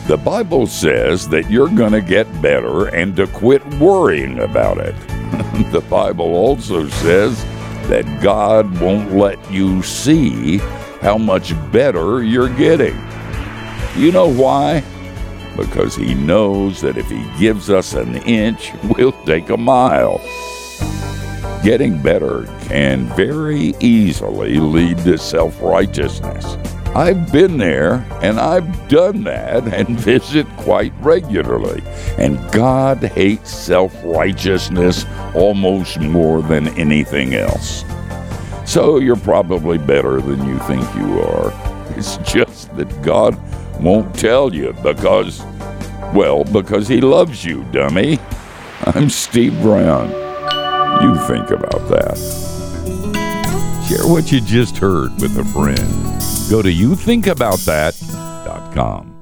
The Bible says that you're going to get better and to quit worrying about it. The Bible also says that God won't let you see how much better you're getting. You know why? Because he knows that if he gives us an inch, we'll take a mile. Getting better can very easily lead to self-righteousness. I've been there, and I've done that and visit quite regularly. And God hates self-righteousness almost more than anything else. So you're probably better than you think you are. It's just that God won't tell you because he loves you, dummy. I'm Steve Brown. You think about that. Share what you just heard with a friend. Go to youthinkaboutthat.com.